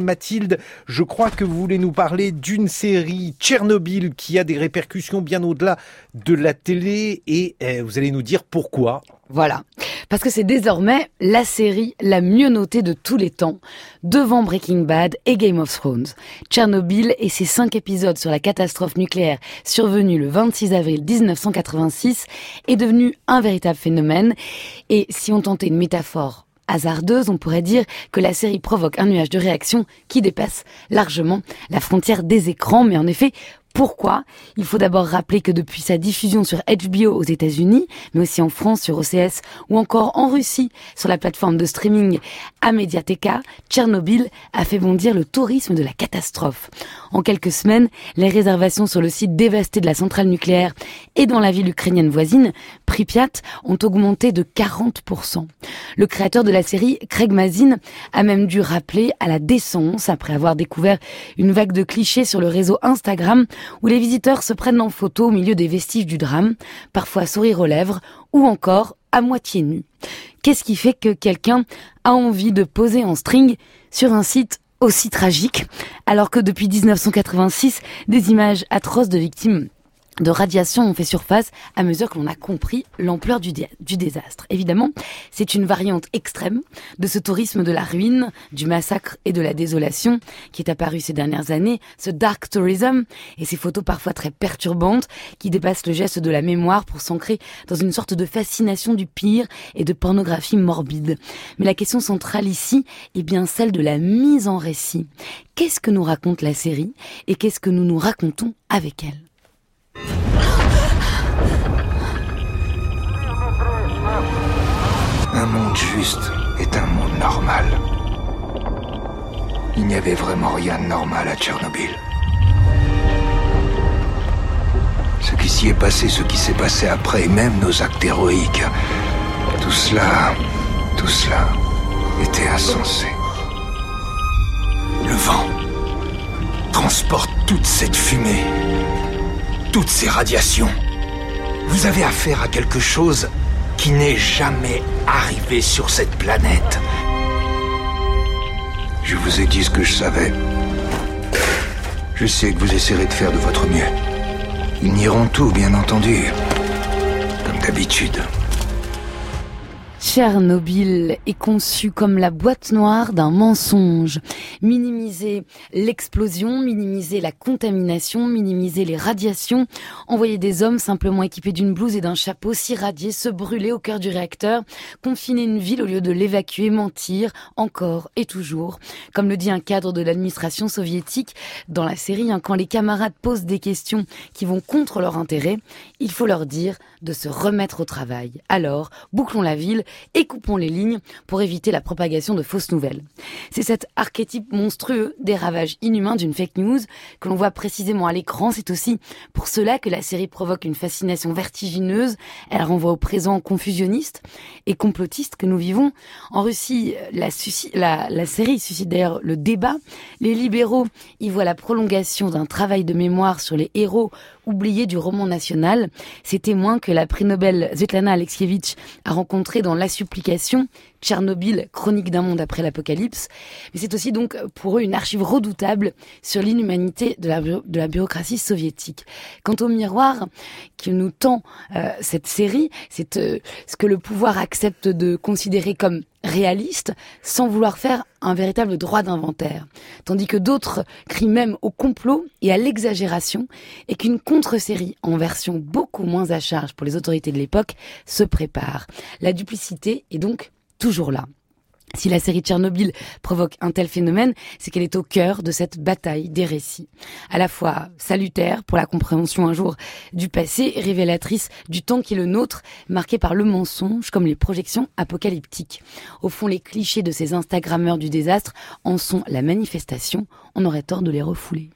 Mathilde, je crois que vous voulez nous parler d'une série Tchernobyl qui a des répercussions bien au-delà de la télé et vous allez nous dire pourquoi. Voilà, parce que c'est désormais la série la mieux notée de tous les temps, devant Breaking Bad et Game of Thrones. Tchernobyl et ses 5 épisodes sur la catastrophe nucléaire survenue le 26 avril 1986 est devenu un véritable phénomène. Et si on tentait une métaphore hasardeuse, on pourrait dire que la série provoque un nuage de réactions qui dépasse largement la frontière des écrans. Mais en effet, pourquoi ? Il faut d'abord rappeler que depuis sa diffusion sur HBO aux États-Unis, mais aussi en France sur OCS ou encore en Russie sur la plateforme de streaming Amediateka, Tchernobyl a fait bondir le tourisme de la catastrophe. En quelques semaines, les réservations sur le site dévasté de la centrale nucléaire et dans la ville ukrainienne voisine, Pripyat, ont augmenté de 40%. Le créateur de la série, Craig Mazin, a même dû rappeler à la décence après avoir découvert une vague de clichés sur le réseau Instagram où les visiteurs se prennent en photo au milieu des vestiges du drame, parfois sourire aux lèvres ou encore à moitié nu. Qu'est-ce qui fait que quelqu'un a envie de poser en string sur un site aussi tragique, alors que depuis 1986, des images atroces de victimes de radiation ont fait surface à mesure que l'on a compris l'ampleur du désastre. Évidemment, c'est une variante extrême de ce tourisme de la ruine, du massacre et de la désolation qui est apparu ces dernières années, ce dark tourism et ces photos parfois très perturbantes qui dépassent le geste de la mémoire pour s'ancrer dans une sorte de fascination du pire et de pornographie morbide. Mais la question centrale ici est bien celle de la mise en récit. Qu'est-ce que nous raconte la série et qu'est-ce que nous nous racontons avec elle ? Un monde juste est un monde normal. Il n'y avait vraiment rien de normal à Tchernobyl. Ce qui s'y est passé, ce qui s'est passé après, et même nos actes héroïques, tout cela était insensé. Le vent transporte toute cette fumée, toutes ces radiations. Vous avez affaire à quelque chose qui n'est jamais arrivé sur cette planète. Je vous ai dit ce que je savais. Je sais que vous essaierez de faire de votre mieux. Ils nieront tout, bien entendu. Comme d'habitude. Tchernobyl est conçu comme la boîte noire d'un mensonge. Minimiser l'explosion, minimiser la contamination, minimiser les radiations, envoyer des hommes simplement équipés d'une blouse et d'un chapeau s'irradier, se brûler au cœur du réacteur, confiner une ville au lieu de l'évacuer, mentir, encore et toujours. Comme le dit un cadre de l'administration soviétique dans la série, quand les camarades posent des questions qui vont contre leur intérêt, il faut leur dire de se remettre au travail. Alors, bouclons la ville et coupons les lignes pour éviter la propagation de fausses nouvelles. C'est cet archétype monstrueux des ravages inhumains d'une fake news que l'on voit précisément à l'écran. C'est aussi pour cela que la série provoque une fascination vertigineuse. Elle renvoie au présent confusionniste et complotiste que nous vivons. En Russie, la série suscite d'ailleurs le débat. Les libéraux y voient la prolongation d'un travail de mémoire sur les héros oubliés du roman national. Ces témoins que la prix Nobel Svetlana Alexievitch a rencontrés dans La Supplication, Tchernobyl, chronique d'un monde après l'apocalypse. Mais c'est aussi donc pour eux une archive redoutable sur l'inhumanité de la bureaucratie soviétique. Quant au miroir que nous tend cette série, c'est ce que le pouvoir accepte de considérer comme réaliste sans vouloir faire un véritable droit d'inventaire. Tandis que d'autres crient même au complot et à l'exagération et qu'une contre-série en version beaucoup moins à charge pour les autorités de l'époque se prépare. La duplicité est donc toujours là. Si la série Tchernobyl provoque un tel phénomène, c'est qu'elle est au cœur de cette bataille des récits. À la fois salutaire pour la compréhension un jour du passé et révélatrice du temps qui est le nôtre, marqué par le mensonge comme les projections apocalyptiques. Au fond, les clichés de ces Instagrammeurs du désastre en sont la manifestation. On aurait tort de les refouler.